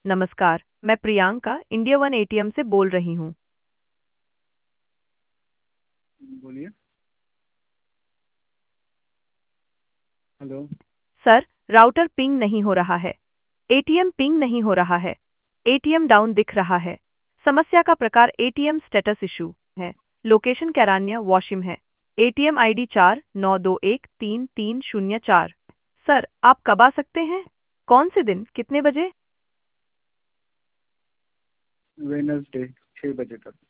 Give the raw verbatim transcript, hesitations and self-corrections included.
नमस्कार, मैं Priyanka India one ATM से बोल रही हूँ। बोलिए। हेलो। सर, राउटर पिंग नहीं हो रहा है। एटीएम पिंग नहीं हो रहा है। एटीएम डाउन दिख रहा है। समस्या का प्रकार एटीएम स्टेटस इशू है। लोकेशन कैरान्या वॉशिम है। एटीएम आईडी चार नौ दो एक तीन तीन शून्य चार। सर, आप कब आ सकते हैं? कौन से दिन, कितने बजे? वेडनेसडे छः बजे तक।